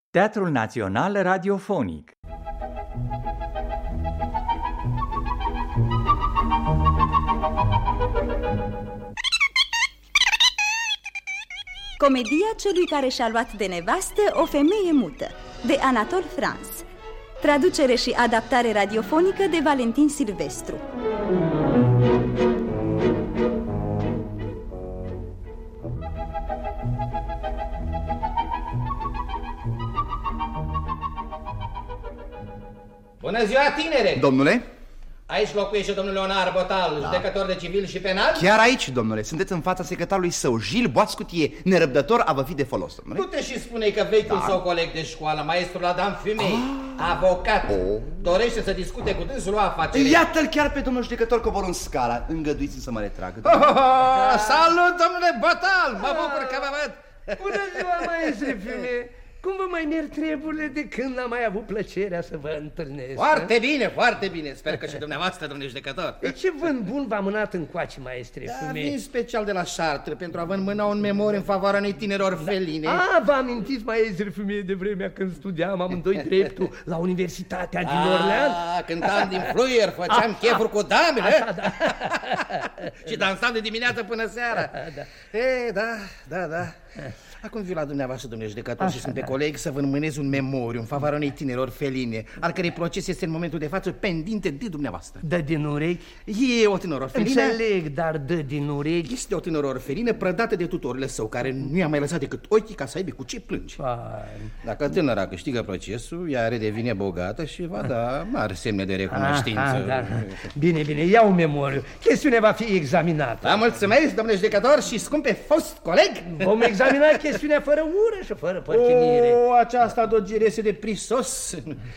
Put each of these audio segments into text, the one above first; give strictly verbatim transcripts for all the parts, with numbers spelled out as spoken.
Teatrul Național Radiofonic. Comedia celui care și-a luat de nevastă o femeie mută, de Anatol France. Traducere și adaptare radiofonică de Valentin Silvestru. Bună ziua, tinere! Domnule? Aici locuiește domnul Leonard Botal, da. Judecător de civil și penal? Chiar aici, domnule, sunteți în fața secretarului său, Gilles Boascutie, nerăbdător a vă fi de folos, domnule. Du-te și spune că vechiul da. său coleg de școală, maestrul Adam Fumei, ah. avocat, oh. dorește să discute cu dânsul o afacere. Iată-l chiar pe domnul judecător coborând în scala, îngăduiți să mă retrag. Oh, oh, oh, salut, domnule Botal, mă bucur că vă văd. Bună ziua, maestre Fumei. Cum vă mai merg treburile de când am mai avut plăcerea să vă întâlnesc? Foarte a? bine, foarte bine. Sper că și dumneavoastră, domnule judecător. De ce vânt bun v-a mânat încoace, maestre da, Fumei? Vin special de la Chartres pentru a vă înmâna un memor în favoarea unei tineri orfeline. Da. A, vă amintiți, maestre Fumei, de vremea când studiam amândoi dreptul la Universitatea din Orleans? Ah, cântam din fluier, făceam chefuri cu damele. Așa, da. Și dansam de dimineață până seara. Da. E, da, da, da. Acum viu la dumneavoastră, domnule judecător, așa, și sunt da. pe coleg să vă înmânez un memoriu în favoarea unei tineri orfeline, al cărei proces este în momentul de față pendinte de dumneavoastră. Dă din urechi? E o tânără orfelină. Înțeleg, dar dă din urechi? Este o tânără orfelină prădată de tutorul său, care nu i-a mai lăsat decât ochii ca să aibă cu ce plânge. Fine. Dacă tânăra câștigă procesul, ea redevine bogată și va da mari semne de recunoștință. Aha, da. Bine, bine, iau memoriu. Chestiunea va fi examinată. Da, mulțumesc, domnule judecător, și scumpe fost coleg. Vom examina chestiunea fără ură și fără părtinire. O, aceasta dogire este de prisos.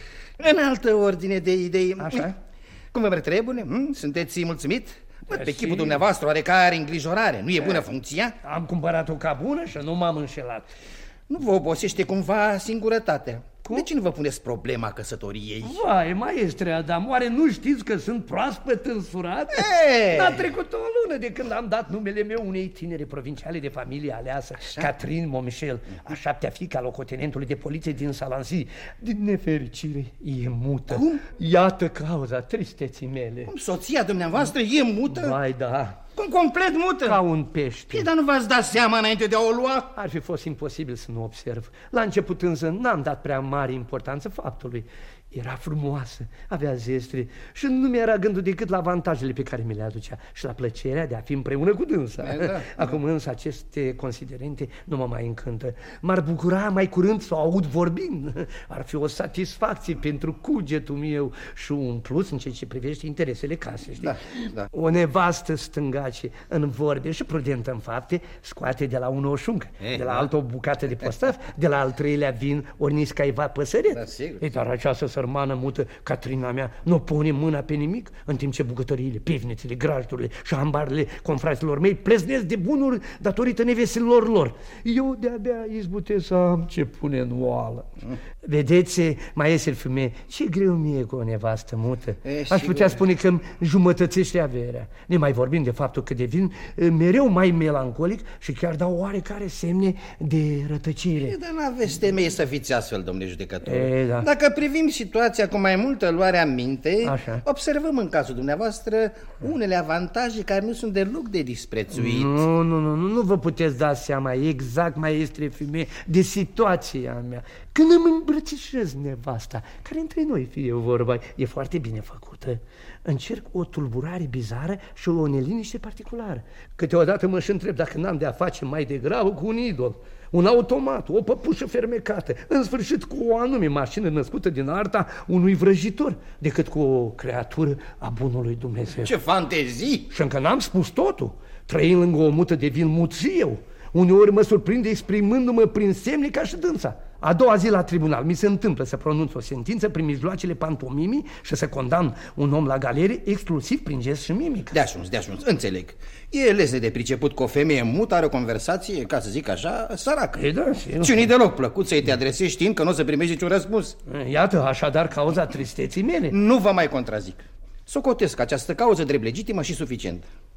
În altă ordine de idei. Așa? Cum vă trebuie? Sunteți mulțumit? Bă, pe chipul dumneavoastră oarecare îngrijorare. Nu e bună funcția? Am cumpărat-o ca bună și nu m-am înșelat. Nu vă obosește cumva singurătatea? Cum? De ce nu vă puneți problema căsătoriei? Vai, maestre Adam, oare nu știți că sunt proaspăt însurat? N-a trecut o lună de când am dat numele meu unei tinere provinciale de familie aleasă, așa? Catherine Momichel, a șaptea fiică a locotenentului de poliție din Salancy. Din nefericire, e mută. Cum? Iată cauza tristeții mele. Cum, soția dumneavoastră e mută? Vai, da. Cum, complet mută? Ca un pește. Păi, dar nu v-ați dat seama înainte de a o lua? Ar fi fost imposibil să nu observ. La început însă n-am dat prea mare importanță faptului. Era frumoasă, avea zestre și nu mi-era gândul decât la avantajele pe care mi le aducea și la plăcerea de a fi împreună cu dânsa. Da, Acum da. însă aceste considerente nu mă mai încântă. M-ar bucura mai curând să o aud vorbind. Ar fi o satisfacție pentru cugetul meu și un plus în ceea ce privește interesele casei. Da, da. O nevastă stângace în vorbe și prudentă în fapte scoate de la unul o șuncă, e, de la da. altă o bucată de postaf, de la al treilea vin ori niscaiva păsăret. Da, sigur. E, dar această sărmană mută, Catrina mea, nu pune mâna pe nimic, în timp ce bucătăriile, pivnițele, grajdurile și ambarele confraților mei pleznesc de bunuri datorită neveselor lor. Eu de-abia izbutesc să am ce pune în oală. Mm. Vedeți, maestre Fumei, ce greu mie cu o nevastă mută. E, Aș putea spune că îmi jumătățește averea. Ne mai vorbim de faptul că devin mereu mai melancolic și chiar dau oarecare semne de rătăcire. E, dar n-aveți temei să fiți astfel, domnule judecător. E, da. Dacă privim situația cu mai multă luare aminte, așa, observăm în cazul dumneavoastră unele avantaje care nu sunt deloc de disprețuit. Nu, nu, nu, nu, nu vă puteți da seama exact, maestre Fumei, de situația mea. Când îmi îmbrățișez nevasta, care între noi, fie vorba, e foarte bine făcută, încerc o tulburare bizară și o neliniște particulară. Câteodată mă și întreb dacă n-am de a face mai degrabă cu un idol, un automat, o păpușă fermecată, în sfârșit cu o anume mașină născută din arta unui vrăjitor, decât cu o creatură a bunului Dumnezeu. Ce fantezii! Și încă n-am spus totul. Trăind lângă o mută devin mut și eu. Uneori mă surprinde exprimându-mă prin semne ca și dânsa. A doua zi la tribunal mi se întâmplă să pronunț o sentință prin mijloacele pantomimii și să condamn un om la galerie exclusiv prin gest și mimică. De ajuns, de ajuns, înțeleg. E lesne de priceput că o femeie mută are o conversație, ca să zic așa, săracă. E, da, și nu-i deloc plăcut să-i te adresezi știind că nu o să primești niciun răspuns. Iată, așadar, cauza tristeții mele. Nu vă mai contrazic. Socotesc această cauză drept legitimă și suficientă.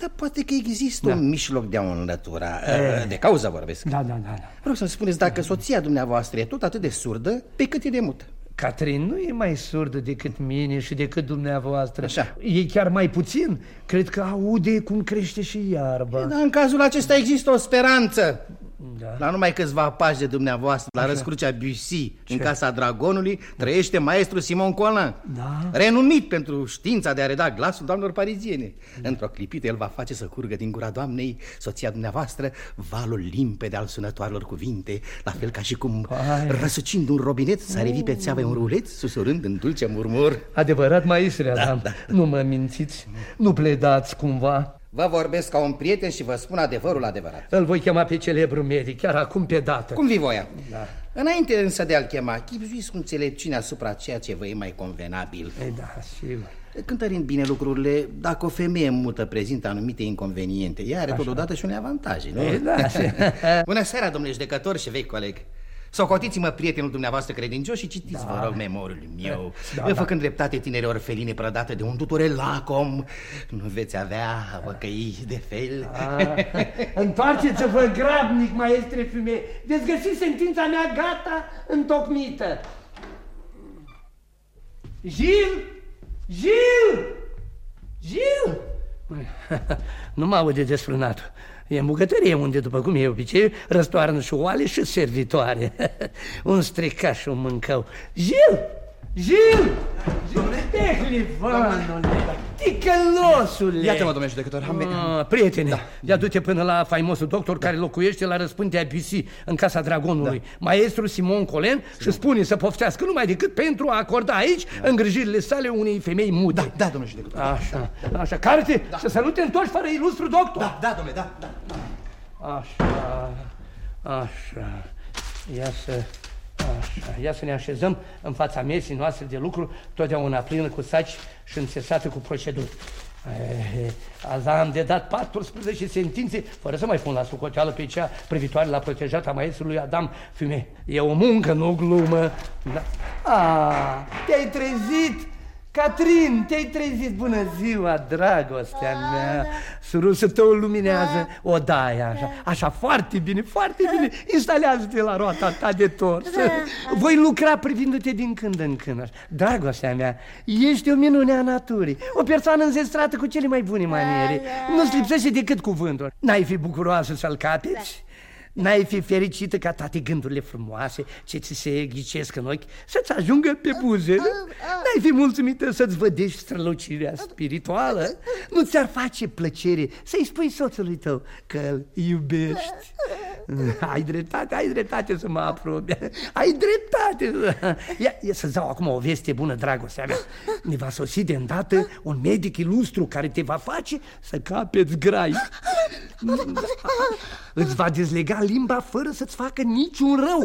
Dar poate că există Da. un mijloc de a o înlătura. E. De cauză vorbesc. Da, da, da, da. Vreau să-mi spuneți dacă soția dumneavoastră e tot atât de surdă pe cât e de mută. Catrin nu e mai surdă decât mine și decât dumneavoastră. Așa. E chiar mai puțin. Cred că aude cum crește și iarba. Dar în cazul acesta există o speranță. Da. La numai câțiva pași de dumneavoastră, la răscrucea Bussy, în casa Dragonului, trăiește maestru Simon Colin, Da. renumit pentru știința de a reda glasul doamnelor pariziene. Într-o clipită el va face să curgă din gura doamnei, soția dumneavoastră, valul limpede al sunătoarelor cuvinte, la fel ca și cum, Hai. răsucind un robinet, s-a revi pe țeavă un ruleț, susurând în dulce murmur. Adevărat, maestre Adam, da. nu mă mințiți, nu pledați cumva. Vă vorbesc ca un prieten și vă spun adevărul adevărat. Îl voi chema pe celebru medic, chiar acum pe dată. Cum vi voia? Da. Înainte însă de a-l chema, chipzuiți cu înțelepciune asupra ceea ce vă e mai convenabil. Ei, da, sigur. Cântărind bine lucrurile, dacă o femeie mută prezintă anumite inconveniente, ea are totodată și unele avantaje, nu? Ei, da. Bună seara, domnule judecător și vechi coleg. Socotiți-mă prietenul dumneavoastră credincios și citiți, Da. vă rog, memoriul meu. Da, Eu da. făcând dreptate tinere orfeline prădate de un tutore lacom, nu veți avea vă căi de fel. Ah, întoarceți-vă grabnic, maestre Fumet. Veți găsi sentința mea gata, întocmită. Gil! Gil! Gil! Nu mă aude desfrânatul. E în bucătărie unde, după cum e obicei, răstoarnă și oale și servitoare. Un stricaș, un mâncău. Gil! Gil! Domnule Tehlivanule! Ticălosule! Iată-mă, domnule judecător, am venit. Ah, prietene, da. Ia du-te până la faimosul doctor da. care locuiește la răspântea Bussy, în casa Dragonului, da. maestru Simon Colin, și spune să poftească numai decât pentru a acorda aici da. îngrijirile sale unei femei mude. Da, da, domnule judecător. Așa, așa, carte da. și să nu te întorci fără ilustru doctor. Da, da, domnule, da, da. Așa, așa, ia să... Așa, ia să ne așezăm în fața mesii noastre de lucru, totdeauna plină cu saci și înțesată cu proceduri. E, azi am de dat paisprezece sentințe, fără să mai pun la socoteală pe cea privitoare la protejata maestrului Adam Fumet. E o muncă, nu o glumă. Da. A, te-ai trezit! Catrin, te-ai trezit, bună ziua, dragostea mea. Surusul tău luminează odaia, așa, așa, foarte bine, foarte bine. Instalează-te la roata ta de tors. Voi lucra privindu-te din când în când, așa. Dragostea mea, ești o minune a naturii, o persoană înzestrată cu cele mai bune maniere. Nu-ți lipsește decât cuvântul. N-ai fi bucuroasă să-l capeți? N-ai fi fericită ca toate gândurile frumoase ce ți se ghicesc în ochi să-ți ajungă pe buze? N-ai fi mulțumită să-ți vădești strălucirea spirituală? Nu ți-ar face plăcere să-i spui soțului tău că îl iubești? Ai dreptate, ai dreptate să mă aprobi. Ai dreptate. Ia, ia să-ți dau acum o veste bună, dragostea mea. Ne va sosi de îndată un medic ilustru care te va face să capeți grai. Îți va dezlega limba fără să-ți facă niciun rău.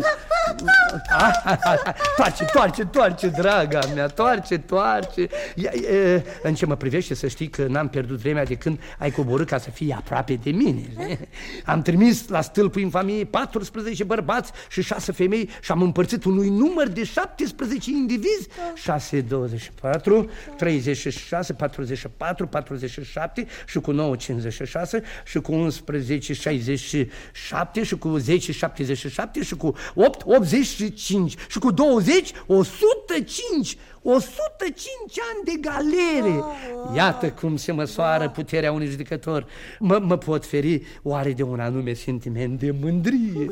Toarce, toarce, toarce, draga mea, toarce, toarce. Ia, e, în ce mă privește, să știi că n-am pierdut vremea de când ai coborât ca să fii aproape de mine. Am trimis la stâlpul infamiei paisprezece bărbați și șase femei și am împărțit unui număr de șaptesprezece indivizi. șase, douăzeci și patru, treizeci și șase, patruzeci și patru, patruzeci și șapte și cu nouă, cincizeci și șase și cu unsprezece, șaizeci și șapte și cu zece, șaptezeci și șapte și cu opt, optzeci și cinci și cu douăzeci, o sută cinci. o sută cinci ani de galere. Iată cum se măsoară puterea unui judecător. Mă, mă pot feri oare de un anume sentiment de mândrie?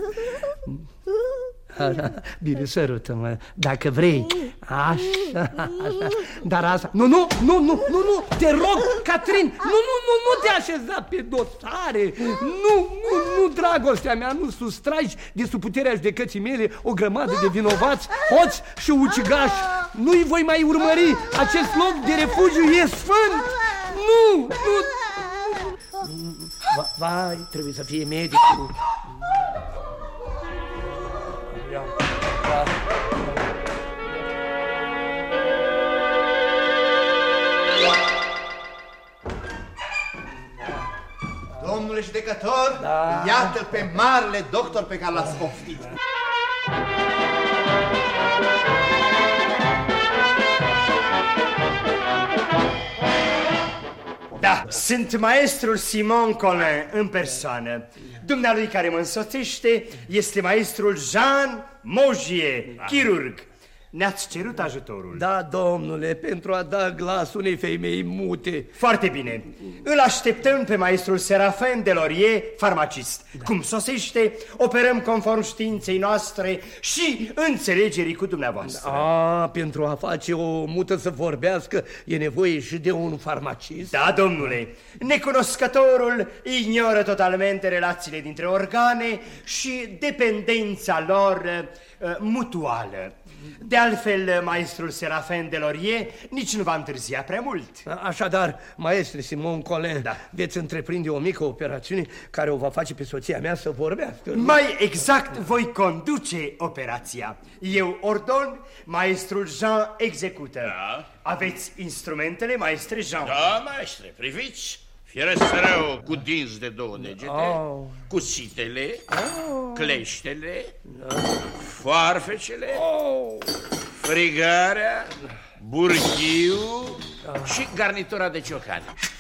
Bine, sărută-mă, dacă vrei. Așa, așa. Dar asta... Nu, nu, nu, nu, nu, nu, te rog, Catrin, nu, nu, nu, nu te așeza pe dosare. Nu, nu, nu, dragostea mea, nu sustragi de sub puterea judecății mele o grămadă de vinovați, hoți și ucigași. Nu-i voi mai urmări. Acest loc de refugiu e sfânt. Nu, nu. Vai, trebuie să fie medicul. Domnule judecător, da. Iată-l pe marele doctor pe care l-ați poftit. Da, Sunt maestrul Simon Colin în persoană. Dumnealui care mă însoțește este maestrul Jean Mogier, chirurg. Ne-ați cerut ajutorul. Da, domnule, pentru a da glas unei femei mute. Foarte bine. Îl așteptăm pe maestrul Serafin Delorier, farmacist. Da. Cum sosește, operăm conform științei noastre și înțelegerii cu dumneavoastră. A, pentru a face o mută să vorbească e nevoie și de un farmacist? Da, domnule. Necunoscătorul ignoră totalmente relațiile dintre organe și dependența lor uh, mutuală. De altfel, maestrul Serafin Delorier nici nu va întârzia prea mult. Așadar, maestre Simon Colin, da. veți întreprinde o mică operațiune care o va face pe soția mea să vorbească. Mai exact, voi conduce operația. Eu ordon, maestrul Jean execută. Da. Aveți instrumentele, maestre Jean? Da, maestre, priviți. Fierăstrău cu dinți de două degete, oh. cuțitele, oh. cleștele, oh. foarfecele, oh. frigarea, burghiul oh. și garnitura de ciocane.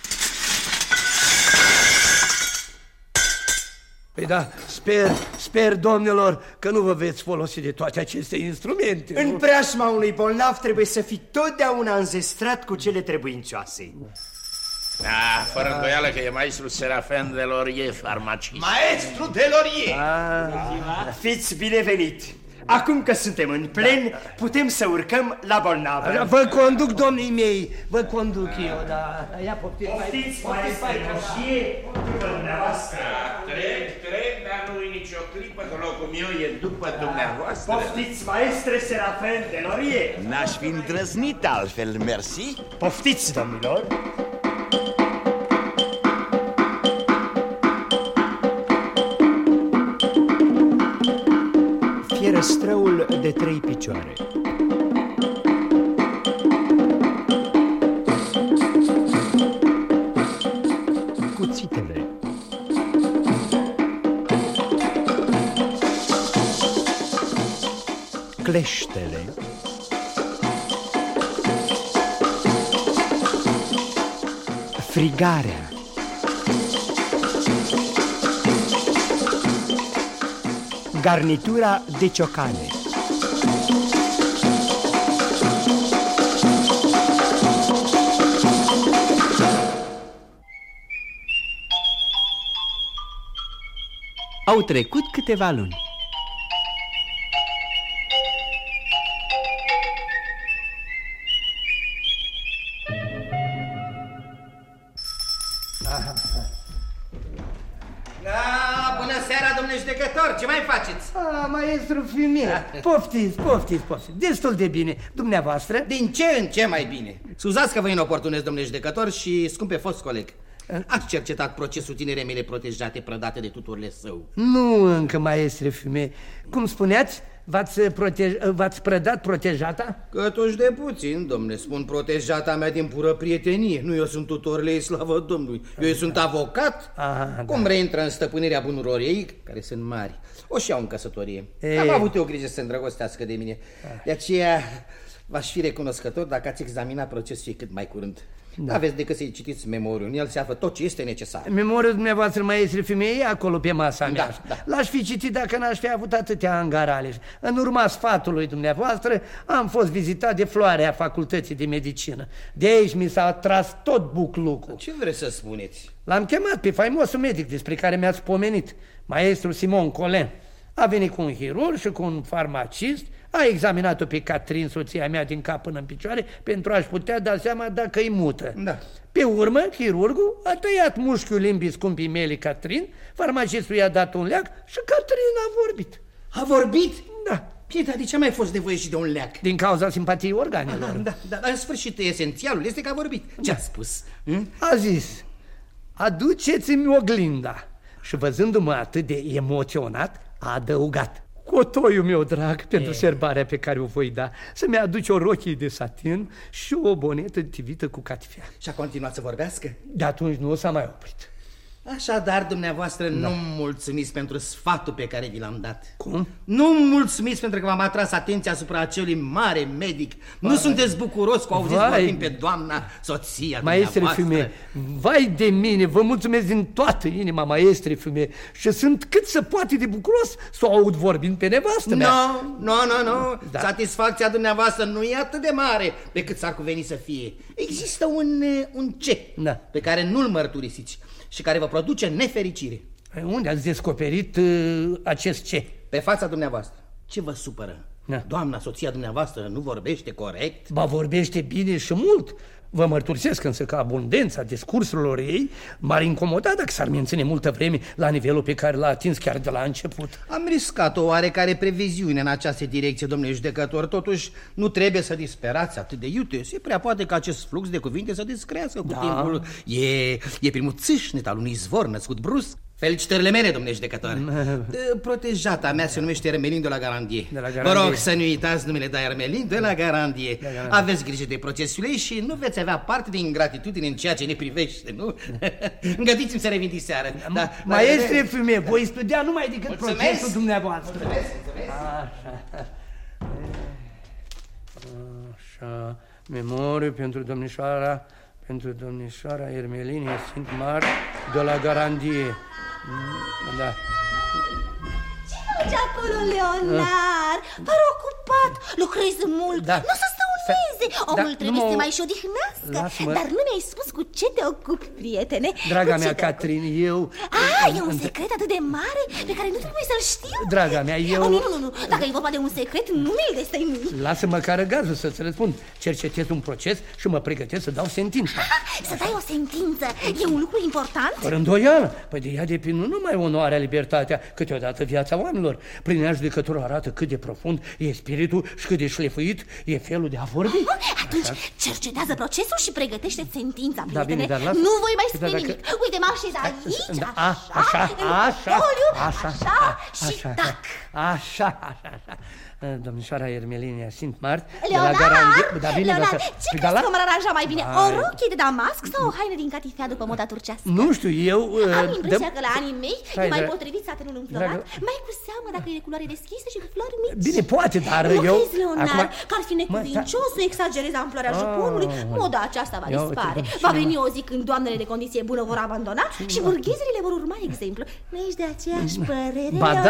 Păi da, sper, sper, domnilor, că nu vă veți folosi de toate aceste instrumente. În preajma unui bolnav trebuie să fii totdeauna înzestrat cu cele trebuincioase. Da, fără îndoială că e maestrul Serafin Delorier, farmacist. Maestru Delorier! Ah, fiți binevenit! Acum că suntem în plen, putem să urcăm la bolnavă. Vă conduc, domnii mei, vă conduc eu, dar ia poftiți. Poftiți, maestre Mogier, după dumneavoastră. Trec, trec, dar nu-i nicio clipă, că locul meu e după dumneavoastră. Poftiți, maestre Serafin Delorier. N-aș fi îndrăznit altfel, mersi. Poftiți, domnilor. Fierăstrăul de trei picioare. Cuțitele. Cleștele. Frigarea. Garnitura de ciocane. Au trecut câteva luni. Ce mai faceți? Ah, maestru Fumier, poftiți, poftiți, poftiți, destul de bine. Dumneavoastră? Din ce în ce mai bine. Scuzați că vă inoportunez, domnule judecător, și scumpe fost coleg. Ați cercetat procesul tinerei mele protejate prădate de tuturile său? Nu încă, maestre Fumier. Cum spuneați, v-ați protej... v-ați prădat protejata? Cătuși de puțin, domnule, spun protejata mea din pură prietenie. Nu eu sunt tutorul ei, slavă Domnului. Eu sunt avocat. Aha, cum da. Reintră în stăpânirea bunurilor ei, care sunt mari, o și iau în căsătorie. Ei. Am avut eu grijă să se îndrăgostească de mine. De aceea v-aș fi recunoscător dacă ați examinat procesul cât mai curând. Da. Aveți decât să-i citiți memoriul. În el se află tot ce este necesar. Memoriul dumneavoastră, maestre Fumier, e acolo pe masa mea. Da, da. L-aș fi citit dacă n-aș fi avut atâtea angarale. În urma sfatului dumneavoastră am fost vizitat de floarea facultății de medicină. De aici mi s-a tras tot buclucul. Ce vreți să spuneți? L-am chemat pe faimosul medic despre care mi-ați pomenit, maestrul Simon Colin. A venit cu un chirurg și cu un farmacist, a examinat-o pe Catherine, soția mea, din cap până în picioare, pentru a-și putea da seama dacă e mută. Da. Pe urmă, chirurgul a tăiat mușchiul limbii scumpii mele, Catherine, farmacistul i-a dat un leac și Catherine a vorbit. A vorbit? Da. Bine, dar de ce mai fost nevoie și de un leac? Din cauza simpatiei organelor. Da, da, dar în sfârșit esențialul este că a vorbit. Ce a spus? Hm? A zis, aduceți-mi oglinda. Și văzându-mă atât de emoționat, a adăugat: cotoiul meu drag, pentru e. serbarea pe care o voi da, să-mi aduci o rochie de satin și o bonetă tivită cu catifea. Și a continuat să vorbească? De atunci nu s-a mai oprit. Așadar, dumneavoastră, da. nu mulțumiți pentru sfatul pe care vi l-am dat. Cum? Nu mulțumiți pentru că v-am atras atenția asupra acelui mare medic. Vai. Nu sunteți bucuros că auziți vorbind pe doamna soția Maestre dumneavoastră. Fume, vai de mine, vă mulțumesc din toată inima, maestre Fume, și sunt cât se poate de bucuros să o aud vorbind pe nevastă mea. Nu, nu, nu, nu. Da. Satisfacția dumneavoastră nu e atât de mare pe cât s-ar cuveni să fie. Există un, un ce da. pe care nu-l mărturisiți și care vă produce nefericire. Unde ați descoperit uh, acest ce? Pe fața dumneavoastră. Ce vă supără? Da. Doamna, soția dumneavoastră, nu vorbește corect? Ba, vorbește bine și mult. Vă mărturisesc însă că abundența discursurilor ei m-ar incomoda dacă s-ar menține multă vreme la nivelul pe care l-a atins chiar de la început. Am riscat o oarecare previziune în această direcție, domnule judecător. Totuși, nu trebuie să disperați atât de iute. Se prea poate ca acest flux de cuvinte să descrească cu da. timpul. E, e primul țâșnet al unui izvor născut brusc. Felicitările mele, domnule judecător. Protejata mea se numește Ermelin de la Garandie. De la Garandie. Vă rog să nu uitați numele de Ermelin de la Garandie. De la Aveți grijă de procesul ei și nu veți avea parte de ingratitudine în ceea ce ne privește, nu? Îngătiți-mi să revin diseară. Da, Maestre Fume, voi studia numai decât mulțumesc. Procesul dumneavoastră. Mulțumesc, mulțumesc. Așa. Așa. Memoriu pentru domnișoara, pentru domnișoara Ermelinie Sint-Mar de la Garandie. Da. Ce faci acolo, Leonar? Pare ocupat, lucrezi mult, da. Nu să stăuneze. Omul da, trebuie să te mai și odihnească. Dar nu mi-ai spus cu ce te ocupi, prietene. Draga mea, Catrin, eu... Ah, e un secret atât de mare pe care nu trebuie să-l știu. Draga mea, eu... Oh, nu, nu, nu, dacă e vorba de un secret, nu mi-l destăinui. Lasă măcar gazul să-ți răspund. Cercetez un proces și mă pregătesc să dau sentință. Ah, să dai o sentință e un lucru important? Fără îndoială. Păi de ea depinde nu numai onoarea, libertatea, câteodată viața oamenilor. Prin ea judecătorul arată cât de profund e spiritul și cât de șlefuit e felul de a vorbi. Ah, atunci așa. Cercetează procesul și pregătește sentința, prietene. Da, bine, nu voi mai spune dacă... nimic. Uite, mă așez aici, da, așa, așa, așa, așa, așa, așa, și așa, tac. Așa, așa, așa. Domnișoara Ermelinia Sint-Mart de la Garandie. Da, bine, Leonard, ce crezi că m-ar aranja mai bine? O rochie de damasc sau o haină din catifea după moda turcească? Nu știu, eu... Am impresia că la anii mei e mai potrivit satinul înflorat, mai cu seamă dacă e de culoare deschisă și cu flori mici. Bine, poate, dar eu... Nu crezi, Leonard, că ar fi necuvincios să exagerezi amploarea juponului? Moda aceasta va dispare. Va veni o zi când doamnele de condiție bună vor abandona și burghezile vor urma exemplu. Nu ești de aceeași părere,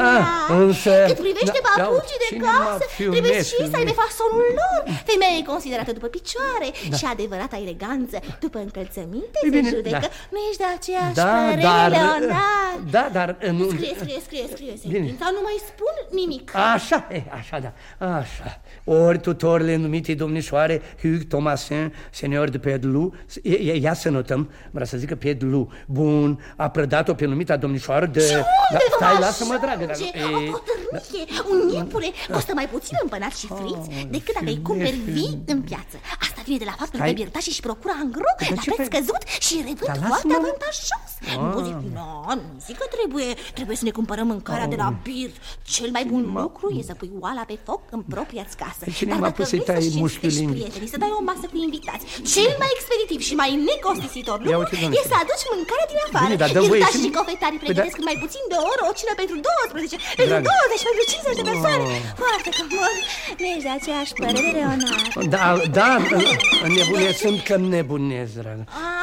Leonard? Cât privește papucii de casă, trebuie și să aibă fasonul lor. Femeia e considerată după picioare da. Și adevărata eleganță după încălțăminte se judecă. Da. Nu ești de aceeași da, părere, dar, Leonard? Da, dar... Nu... Scrie, scrie, scrie, scrie sentința, nu mai spun nimic. Așa, e, așa, da, așa. Ori tutorile numite domnișoare Hugues Thomasin, senior de Pedlu, ia să notăm, vreau să zică Pedlu, bun, a prădat-o pe numita domnișoară de... Și unde da, stai, lasă-mă, dragă. Dar, e... O cotărânie, un iepure, costă mai puțin împănat și friți oh, decât dacă îi cumperi vii în piață. Asta vine de la faptul că Birtașii își procură angro la preț scăzut și revând foarte avantajos. Nu zic, nu, nu zic că trebuie, trebuie să ne cumpărăm mâncarea de la Birt. Cel mai bun lucru e să pui oala pe foc în propria-ți casă. Dar dacă vrei să-și cinstești prietenii, să dai o masă cu invitați, cel mai expeditiv și mai necostisitor lucru e să aduci mâncarea din afară. Birtașii și cofetarii pregătesc mai puțin de o oră o cină pentru douăsprezece, pentru douăzeci, pentru cincizeci de persoane. Foarte comod. Nu ești de aceeași părere, Leonard? Da, da, nebunesc, sunt că nebunesc, dragă.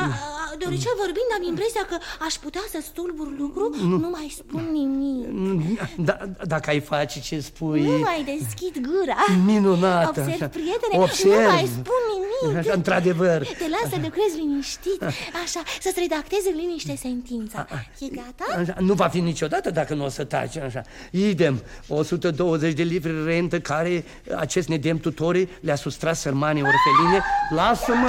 De oricel vorbind, am impresia că aș putea să stulbur lucru, nu, nu mai spun nimic. Da, dacă ai face ce spui... Nu mai deschid gura. Minunată. Observ, prietene, Observ. Nu mai spun nimic. Într-adevăr. Te las să lucrezi liniștit, așa, să-ți redactezi în liniște sentința. E gata? Așa, nu va fi niciodată dacă nu o să taci, așa. Idem, o sută douăzeci de livre rentă care acest nedemn tutore le-a sustras sărmane orfeline. Lasă-mă!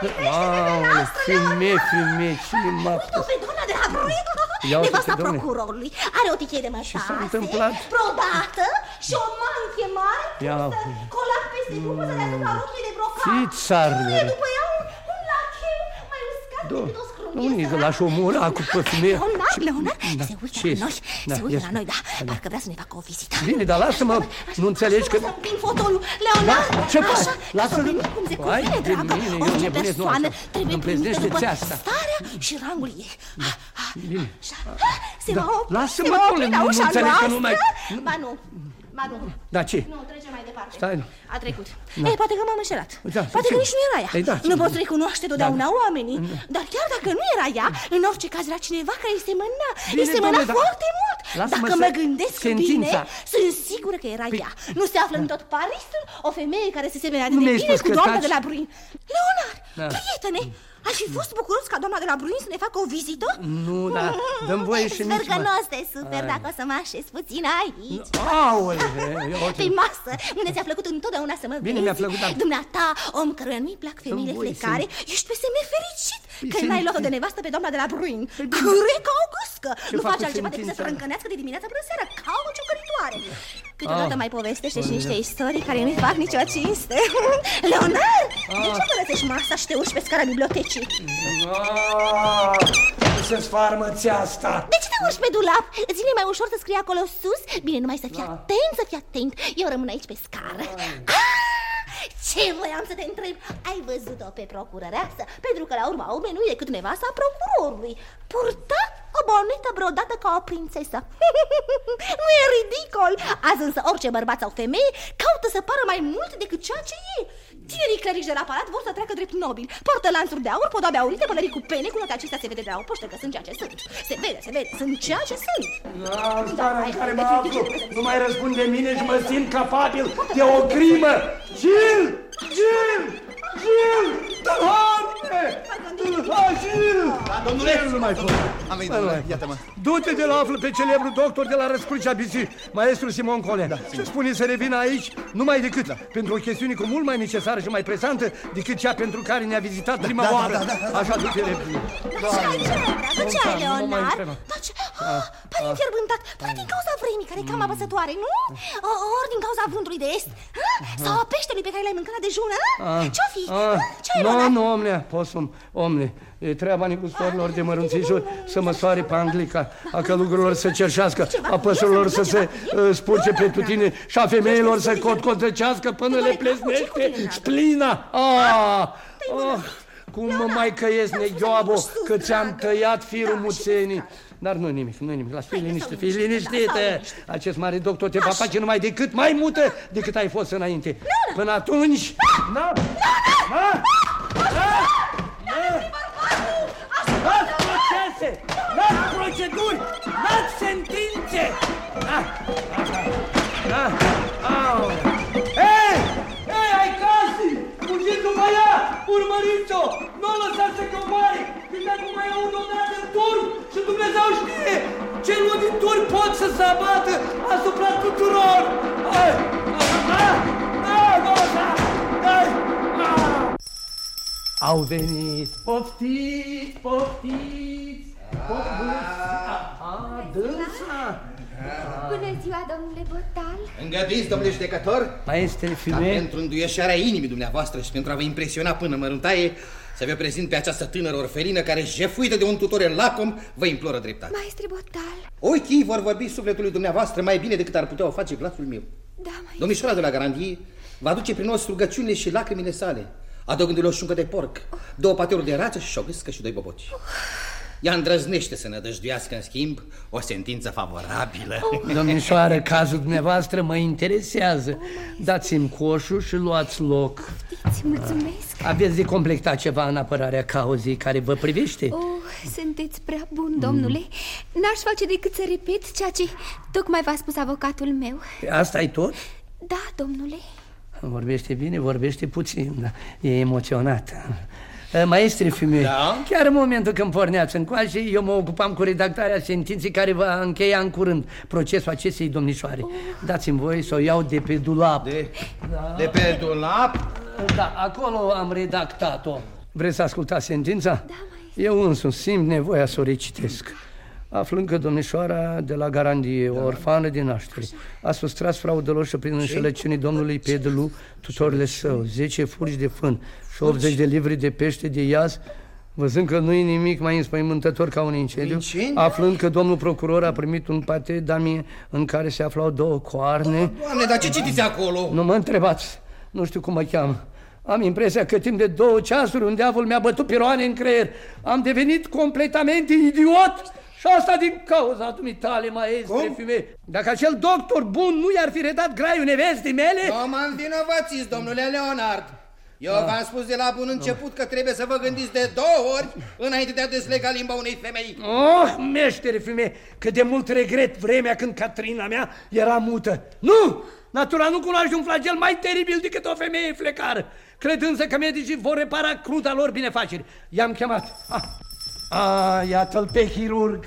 Aole, femeie, femeie, cine m-a... Uite-o pe doamna de la Bruigo, nevasta procurorului. Are o tichie de mătase, prodată și o mantie mare, colat peste bufă deasupra rochii de brocat. Fițară! După ea un lacheu mai uscat decât o scrumbiță. Nu, lași omul ăla cu pe femeie. Leonard Da, se uită ce la noi, Da, se uită este. la noi, da, Da. parcă vrea să ne facă o vizită. Bine, dar lasă-mă, nu înțelegi că... Să împing fotolul, Leonard, Da, ce faci? așa, Lasă-l. să cum se Hai, cuvine, de dragă. mine, eu Orice nebunesc, nu persoană așa. trebuie Îmi primită pleznește după țeasta. starea și rangul ei. Bine. Așa. Se Da, va opri, lasă-mă, se va Tule, opri la nu- nu ușa înțeleg că nu mai- noastră. Ba nu, ba nu. Da, ce? Nu, trece mai departe. Stai, nu. A trecut. Da. Ei, poate că m-am înșelat. Da, Poate ce? că nici nu era ea. Ei, da, Nu ce? poți recunoaște totdeauna Da, da. oamenii. Dar chiar dacă nu era ea, în orice caz era cineva care îi semăna. Bine, Îi semăna domnule, da. foarte mult. Lasă-mă Dacă să- mă gândesc sentința. bine, sunt sigură că era ea. Nu se află în tot Parisul o femeie care se semene atât Nu de mi-ai bine spus cu că doamna taci? de la Bruin. Leonard, Da. prietene, ai fi fost bucuros ca doamna de la Bruin să ne facă o vizită? Nu, da, dăm voie și Sper nici că mă- nu o să te super dacă o să mă așez puțin aici. Aole, Pe masă, unde ți-a plăcut întotdeauna să mă Bine, vezi. mi-a plăcut, dar- Dumneata, om căruia nu-i plac femeile voi flecare, ești pe semne fericit că sunt- n-ai luat-o de nevastă pe doamna de la Bruin. Gâre ca o gâscă. Nu fac face cu altceva decât să sentința? frâncănească de dimineața până seara, ca o ciucăritoare. Câteodată Ah. mai povestește și niște istorii care nu-i fac nicio cinste. Leonard, de ce părăsești masa și te urci pe scara bibliotecii? Să-ți farmăți asta. De ce te urci pe dulap? Îți vine mai ușor să scrie acolo sus? Bine, numai să fii atent, să fii atent. Eu rămân aici pe scară. Ah, ce voiam să te întreb? Ai văzut-o pe procurăreasă? Pentru că la urma urmei nu e decât nevasta procurorului. Purta o bonetă brodată ca o prințesă. Nu e ridicol? Azi însă orice bărbat sau femeie caută să pară mai mult decât ceea ce e. Tinerii clerici de la palat vor să treacă drept nobili. Poartă lanțuri de aur, podoabe aurite, pălării cu pene. Cu toate acestea se vede de la o poștă că sunt ceea ce sunt. Se vede, se vede, sunt ceea ce sunt. Da, în starea în care mă aflu, nu mai răspund de mine și mă simt capabil de o crimă. Gil! Gil! Gil! Tălhane! Tălhane, Gil! Da, domnule! Gil, nu mai pot. Am venit, Bă, domnule, bă. iată-mă. Du-te de la află pe celebrul doctor de la Răscrucea Biții, maestru Simon Cole. Da, și spune să revină aici numai decât da. pentru o chestiune cu mult mai necesară și mai presantă decât cea pentru care ne-a vizitat prima da, da, oară. da, da, da. Așa, du-te repede. Ce ai, ce ai, dragă, ce ai, Nu mă mai Leonard? întreba. Da, ce... Ah, pare înfierbântat, poate din cauza vremii care e cam apăsătoare, nu? O- Ori din cauza vântului de est? Ah, sau a peștelui pe care l-ai mâncat la dejun, ah? Ce-o fi? Ah, Ce ai, Nu, Leonard? nu, omule, posum, omule. E treaba negustorilor de mărunțișuri să măsoare pe Anglica, a călugărilor să cerșească, a păsărilor să se uh, spurce pe tutine și a femeilor să cotcotăcească până le plesnește splina. Ah, ah, cum mă mai căiesc, neghioabo, că ți-am tăiat firul muțenii. Dar nu nimic, nu nimic, las, fii liniștit, fii liniștită. Acest mare doctor te va face numai decât mai mută decât ai fost înainte. Până atunci... Na! Na! Na! N-ați procese, n-ați proceduri, n-ați sentințe! Ah, ah, ah, Hei! Hei, ai casii! Fugiți după ea! Urmăriți-o! Nu o lăsați să coboare! Când acum mai e unul dat în turn și Dumnezeu știe! Celul din turn pot să se abată asupra tuturor! Hai! Ah, ah, ah, ah, ah, ah. Au venit, poftiți, poftiți, poftiți, aha, dânsa. Bună ziua, domnule Botal. Îngăduiți, domnule judecător, Maestre ca Fime, pentru înduieșarea inimii dumneavoastră și pentru a vă impresiona până măruntaie, să vă prezint pe această tânără orfelină care, jefuită de un tutor lacom, vă imploră dreptate. Maestre Botal. Ochii vor vorbi sufletului dumneavoastră mai bine decât ar putea o face glasul meu. Da, maestre. Domnișoara de la Garandie va aduce prin noi rugăciunile și lacrimile sale, adăugându-le o șuncă de porc, două pateuri de rață și o gâscă și doi boboci. Ea îndrăznește să nădăjduiască, în schimb, o sentință favorabilă. oh. Domnișoară, cazul dumneavoastră mă interesează. Dați-mi coșul și luați loc. Îți mulțumesc. Aveți de completat ceva în apărarea cauzei care vă privește? Oh, sunteți prea bun, domnule. N-aș face decât să repet ceea ce tocmai v-a spus avocatul meu. Asta e tot? Da, domnule. Vorbește bine, vorbește puțin, da. E emoționată. Maestre Fime, Da? chiar în momentul când porneați încoace, eu mă ocupam cu redactarea sentinței care va încheia în curând procesul acestei domnișoare. Oh. Dați-mi voie să o iau de pe dulap. De, da. de pe dulap? Da, acolo am redactat-o. Vreți să ascultați sentința? Da, maestre. Eu însumi simt nevoia să o recitesc. Aflând că domnișoara de la Garandie, o orfană din naștere, a sustras fraudăloșă prin înșelăciunii domnului Pedelu tutorile său, zece fulgi de fân și optzeci de livre de pește de iaz, Văzând că nu-i nimic mai înspăimântător ca un incendiu, incendiu? aflând că domnul procuror a primit un pate damie în care se aflau două coarne... Doamne, dar ce citiți acolo? Nu mă întrebați, nu știu cum mă cheamă. Am impresia că timp de două ceasuri un diavol mi-a bătut piroane în creier. Am devenit completamente idiot și asta din cauza dumitale, maestre fime. Dacă acel doctor bun nu i-ar fi redat graiul nevestei mele... Nu mă învinovățiți, domnule Leonard. Eu Ah. v-am spus de la bun început că trebuie să vă gândiți de două ori înainte de a deslega limba unei femei. Oh, meștere fime, cât de mult regret vremea când Catrina mea era mută. Nu! Natura nu cunoaște un flagel mai teribil decât o femeie flecară. Cred însă că medicii vor repara cruda lor binefaceri. I-am chemat. Ah, ah iată-l pe chirurg.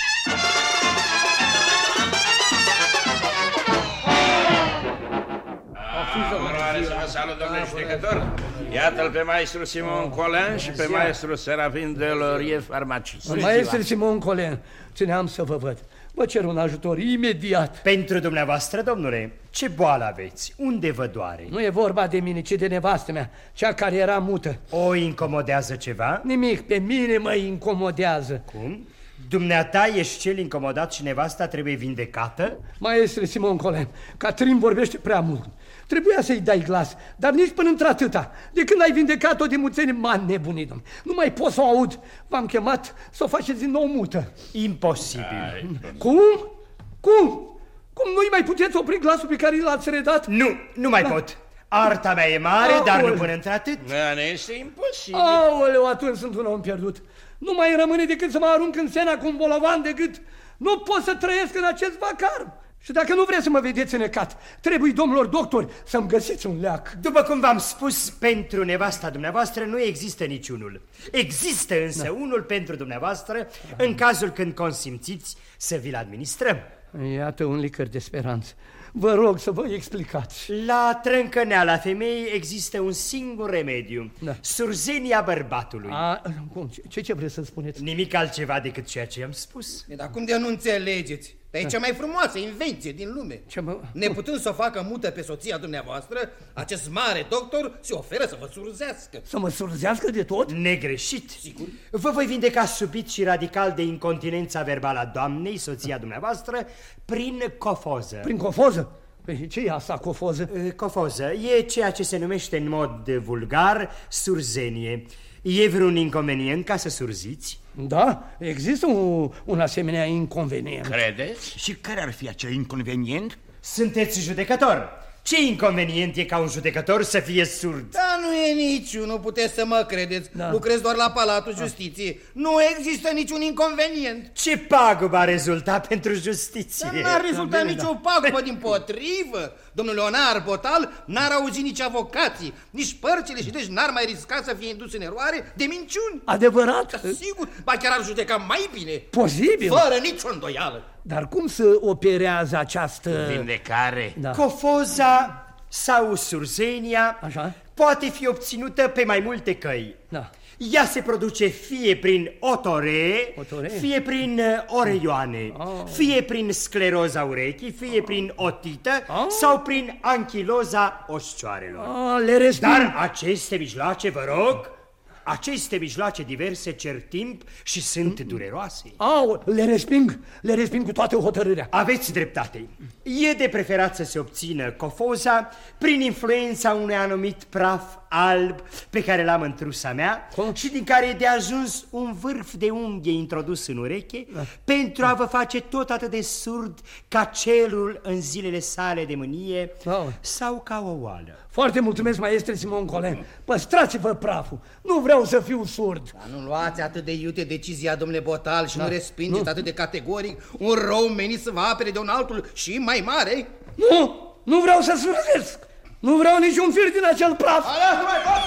Onoare să vă salut, domnule judecător. Iată-l pe maestru Simon Colin și pe maestru Serafin de Laurier, farmacist. Maestru Simon Colin, țineam să vă văd. Vă cer un ajutor imediat. Pentru dumneavoastră, domnule, ce boală aveți? Unde vă doare? Nu e vorba de mine, ci de nevastă mea, cea care era mută. O incomodează ceva? Nimic, pe mine mă incomodează. Cum? Dumneata ești cel incomodat și nevasta trebuie vindecată? Maestre Simon Colin, Catrin vorbește prea mult. Trebuia să-i dai glas, dar nici până într-atâta. De când ai vindecat-o de muțenie, m-a nebunit, domnule. Nu mai pot să o aud. V-am chemat să o faceți din nou mută. Imposibil. Ai, Cum? Cum? Cum nu-i mai puteți opri glasul pe care l-ați redat? Nu, nu mai da. pot. Arta mea e mare, Aole. dar nu până într-atât. Da, este imposibil. Aoleu, atunci sunt un om pierdut. Nu mai rămâne decât să mă arunc în sena cu un bolovan de gât. Nu pot să trăiesc în acest vacar. Și dacă nu vreți să mă vedeți înecat, trebuie, domnilor doctori, să-mi găsiți un leac. După cum v-am spus, pentru nevasta dumneavoastră nu există niciunul. Există însă da. unul pentru dumneavoastră, în cazul când consimțiți să vi-l administrăm. Iată un licăr de speranță. Vă rog să vă explicați. La trâncăneala femeii există un singur remediu. Da. Surzenia bărbatului. A, ce, ce vreți să spuneți? Nimic altceva decât ceea ce am spus. E, dar cum de nu înțelegeți? Dar e cea mai frumoasă invenție din lume. Ce mă... Neputând să o facă mută pe soția dumneavoastră, acest mare doctor se oferă să vă surzească. Să mă surzească de tot? Negreșit. Sigur. Vă voi vindeca subit și radical de incontinența verbală a doamnei, soția dumneavoastră, prin cofoză. Prin cofoză? Păi ce e asta, cofoză? Cofoză e ceea ce se numește în mod vulgar surzenie. E vreun inconvenient ca să surziți? Da, există un, un asemenea inconvenient. Credeți? Și care ar fi acel inconvenient? Sunteți judecător. Ce inconvenient e ca un judecător să fie surd? Da, nu e niciunul, puteți să mă credeți. Da. Lucrez doar la Palatul Justiției. Nu există niciun inconvenient. Ce pagubă a rezultat pentru justiție? Dar n-a rezultat nicio pagubă, din potrivă. Domnul Leonard Botal n-ar auzi nici avocații, nici părțile și deci n-ar mai risca să fie indus în eroare de minciuni. Adevărat? Da, sigur, ba chiar ar judeca mai bine. Posibil? Fără nicio îndoială. Dar cum se operează această... vindecare? Da. Cofoza sau surzenia Așa? poate fi obținută pe mai multe căi. Da. Ea se produce fie prin otore, otore? fie prin oreioane, oh. fie prin scleroza urechii, fie prin otită oh. sau prin anchiloza oscioarelor. Oh, le resping. Dar aceste mijloace, vă rog, aceste mijloace diverse cer timp și sunt dureroase. Au, le resping, le resping cu toată hotărârea. Aveți dreptate. E de preferat să se obțină cofoza prin influența unui anumit praf alb pe care l-am în trusa mea oh. și din care e de ajuns un vârf de unghie introdus în ureche ah. pentru a vă face tot atât de surd ca celul în zilele sale de mânie oh. sau ca o oală. Foarte mulțumesc, maestre Simon Colin. Păstrați-vă praful. Nu vreau să fiu surd. Dar nu luați atât de iute decizia, domnule Botal, și da. nu respingeți nu. atât de categoric un rău menit să vă apere de un altul și mai mare. Nu, nu vreau să surzesc. Nu vreau niciun fir din acel praf. Ala, nu mai pot!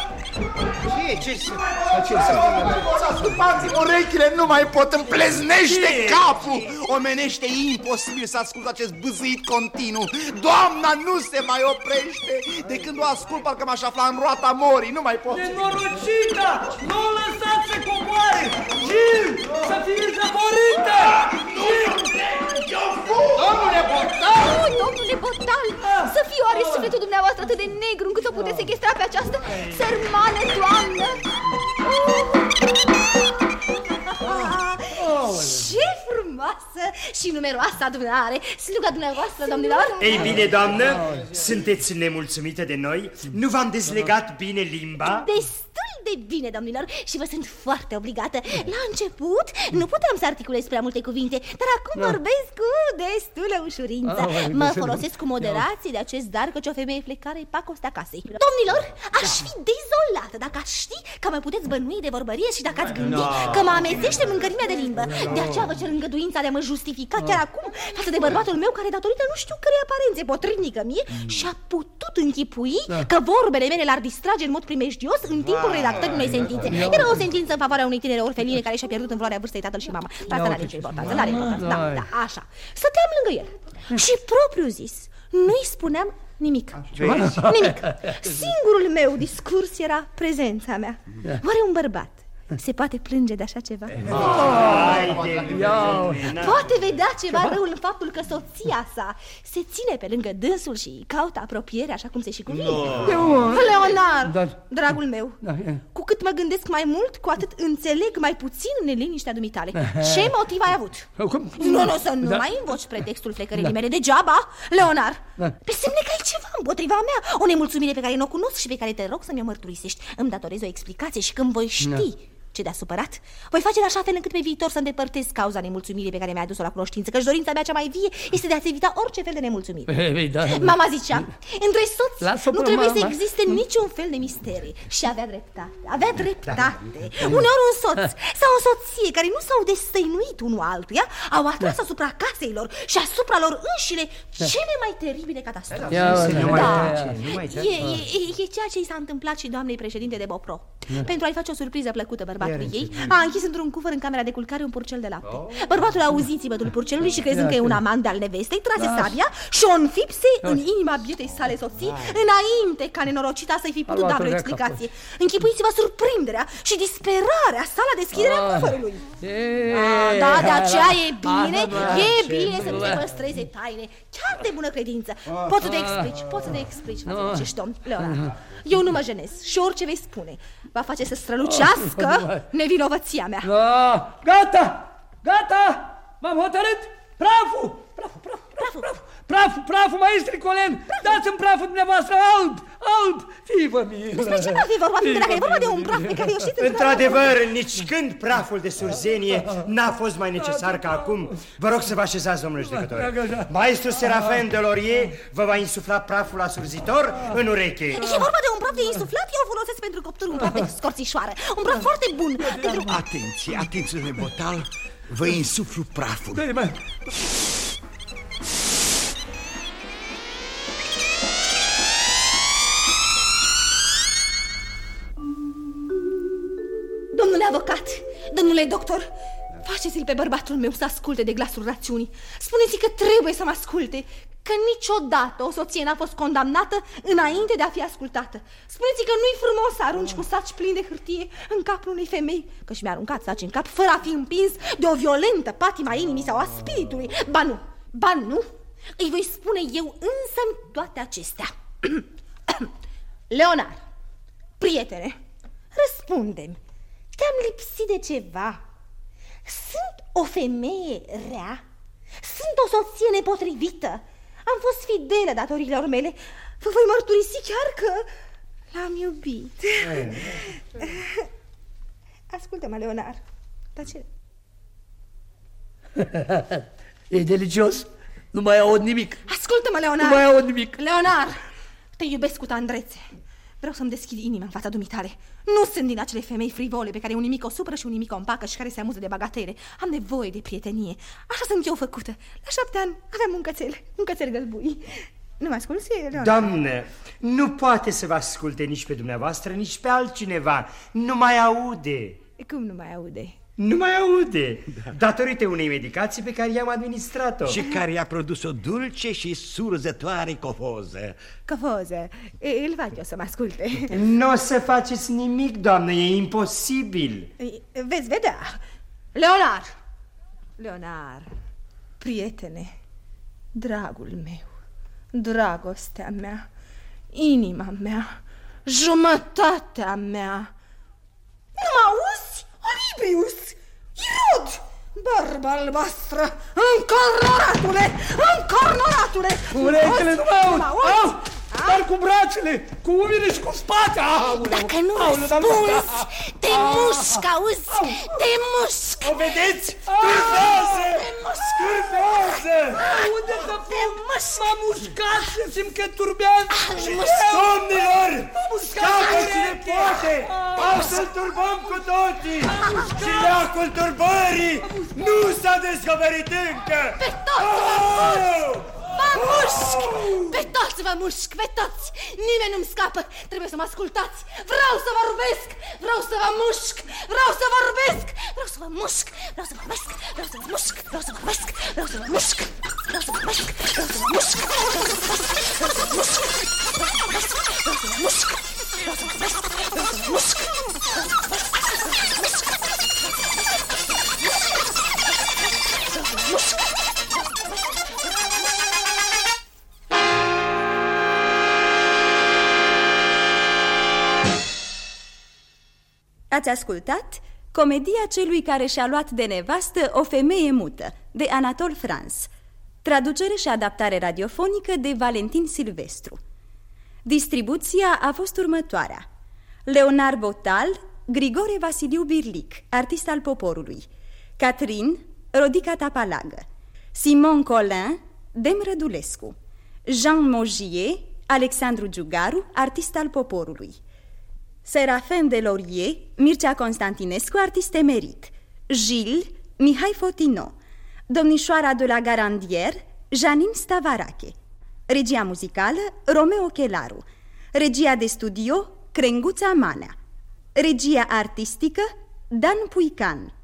Ce? Ce? Ce? Ascultați-mi urechile, nu mai pot, îmi pleznește capul. Omenește, e imposibil să ascult acest bâzâit continuu. Doamna nu se mai oprește. De când o ascult, parcă m-aș afla în roata morii, nu mai pot. Nenorocită! Nu o lăsați să coboare! Gil, să fie zăvorită! Domnule Botal! Oh, domnule Botal! Să fie oare sufletul dumneavoastră atât de negru încât o puteți sequestra pe această sărmană doamnă? Oh. și numeroasa adunare, sluga dumneavoastră, domnilor. Ei bine, doamnă, sunteți nemulțumită de noi? Nu v-am dezlegat bine limba? Destul de bine, domnilor, și vă sunt foarte obligată. La început nu puteam să articulez prea multe cuvinte, dar acum da. vorbesc cu destulă ușurință. Ah, mă folosesc cu moderație de acest dar, căci o femeie flecare e pacostea casei. Domnilor, aș fi dezolată dacă aș ști că mă puteți bănui de vorbărie și dacă ați gândi no. că mă amețește mâncărimea de limbă. De aceea vă cer îngăduința de a mă justifica chiar acum față de bărbatul meu care, datorită nu știu cărei aparențe potrivnică mie, și-a putut închipui da. că vorbele mele l-ar distrage în mod primejdios în timpul redactării unei sentințe. Era o sentință în favoarea unei tinere orfeline care și-a pierdut în floarea vârstei tatăl și mama. Dar asta n-are nicio importanță, n-are importanță. Da, da, așa. Stăteam lângă el și, propriu zis, nu-i spuneam nimic. Nimic. Singurul meu discurs era prezența mea. Oare un bărbat se poate plânge de așa ceva? Poate vedea ceva rău în faptul că soția sa se ține pe lângă dânsul și caută apropiere așa cum se și cuvine? Leonard, dragul meu, cu cât mă gândesc mai mult, cu atât înțeleg mai puțin neliniștea dumitale. Ce motiv ai avut? Nu, nu, să nu mai invoci pretextul flecării mele degeaba, Leonard. Pe semne că ai ceva împotriva mea, o nemulțumire pe care nu o cunosc și pe care te rog să mi-o mărturisești. Îmi datorez o explicație și când voi ști ce de-a supărat, voi face în așa fel încât pe viitor să îndepărtez cauza nemulțumirii pe care mi-a adus-o la cunoștință, căci dorința mea cea mai vie este de a-ți evita orice fel de nemulțumire. Hey, da, Mama zicea, între soți nu trebuie mama. să existe niciun fel de misterii. Și avea dreptate, avea dreptate. Da. Uneori un soț sau o soție care nu s-au destăinuit unul altuia au atras da. asupra caselor și asupra lor înșine da. cele mai teribile catastrofe. Da. E, e, e ceea ce i s-a întâmplat și doamnei președinte de Bopro. Da. Pentru a-i face o surpriză plăcută bărbatului ei, a închis într-un cufăr în camera de culcare un purcel de lapte. Oh. Bărbatul a auzit țipătul purcelului și, crezând că e un amant de-al nevestei, trase da. sabia și o înfipse da. în inima bietei sale soții, da. înainte ca nenorocita să-i fi putut da vreo explicație. Închipuiți-vă surprinderea și disperarea sa la deschiderea ah. cufărului. Ah, da, de aceea e bine, e bine să nu se păstreze taine, chiar de bună credință. Poți să te explici, poți să te explici, față de acești domni, Leonard. Eu nu mă jenez și orice vei spune va face să strălucească nevinovăția mea. Da, gata, gata, m-am hotărât. Praful, praful, praful, praful, praful, praful, praful, maestri Colen, dați-mi praful dumneavoastră alb, alb, fii-vă mie. Despre ce praf e vorba, fiindcă dacă e vorba de un praf pe care eu știu... Într-adevăr, nici când praful de surzenie n-a fost mai necesar ca acum. Vă rog să vă așezați, domnule judecător. Maestru Serafin de Laurier vă va insufla praful asurzitor în ureche. E vorba de un praf de insuflat, eu folosesc pentru copturi un praf de scorțișoară, un praf foarte bun. Atenție, atenție, domnule Botal, vă insuflu praful. Domnule avocat, domnule doctor, faceți-l pe bărbatul meu să asculte de glasul rațiunii. Spuneți-i că trebuie să mă asculte, că niciodată o soție n-a fost condamnată înainte de a fi ascultată. Spuneți-i că nu-i frumos să arunci cu saci plini de hârtie în capul unei femei, că și mi-a aruncat saci în cap fără a fi împins de o violentă patima inimii sau a spiritului. Ba nu, ba nu, îi voi spune eu însă-mi toate acestea. Leonard, prietene, răspunde-mi, te-am lipsit de ceva? Sunt o femeie rea? Sunt o soție nepotrivită? Am fost fidelă datorilor mele. Vă voi mărturisi chiar că l-am iubit. Ascultă-mă, Leonard. Tace. E delicios. Nu mai aud nimic. Ascultă-mă, Leonard. Nu mai aud nimic. Leonard, te iubesc cu tandrețe. Vreau să-mi deschid inima în fața dumitale. Nu sunt din acele femei frivole pe care un nimic o supără și un nimic o împacă și care se amuză de bagatele. Am nevoie de prietenie. Așa sunt eu făcută. La șapte ani aveam un cățel, un cățel gălbui. Nu mă asculți, Leonard? Doamne, nu poate să vă asculte nici pe dumneavoastră, nici pe altcineva. Nu mai aude. Cum nu mai aude? Nu mai aude, da. Datorită unei medicații pe care i-am administrat-o și care i-a produs o dulce și surzătoare cofoză. Cofoză? Îl fac eu să mă asculte. Nu o să faceți nimic, doamnă, e imposibil. Veți vedea. Leonard, Leonard, prietene, dragul meu, dragostea mea, inima mea, jumătatea mea. Nu mă auzi? Olibrius! Irod! Barba albastră, încornoratule, încornoratule! Urechile nu mă aud! Au! Dar cu brațele, cu umile și cu spate! Dacă nu răspunzi, te mușc, auzi? Te mușc! O vedeți? Turbează! Turbează! Unde să fug? M-a mușcat și simt că turbează! Domnilor! Scapă cine poate! Au să-l turbăm cu toții! Și leacul turbării nu s-a descoperit încă! Pe toți! Vă mușc! Pe toți vă mușc, pe toți! Nimeni nu-mi scapă! Trebuie să mă ascultați! Vreau să vorbesc! Vreau să vă mușc! Vreau să vorbesc! Vreau să vă mușc! Vreau să vorbesc! Vreau să vă mușc! Vreau să vorbesc! Vreau să vă mușc! Vreau să vorbesc! Vreau să vă mușc! Vreau să vă mușc! Vreau să vă mușc! Vreau să vorbesc! Vreau să vă mușc! Ați ascultat Comedia celui care și-a luat de nevastă o femeie mută, de Anatol France. Traducere și adaptare radiofonică de Valentin Silvestru. Distribuția a fost următoarea: Leonard Botal, Grigore Vasiliu Birlic, artist al poporului; Catherine, Rodica Tapalagă; Simon Colin, Dem Rădulescu; Jean Mogier, Alexandru Giugaru, artist al poporului; Serafin Delorier, Mircea Constantinescu, artist emerit; Gilles, Mihai Fotino; Domnișoara de la Garandier, Janine Stavarache; regia muzicală, Romeo Chelaru; regia de studio, Crenguța Manea; regia artistică, Dan Puican;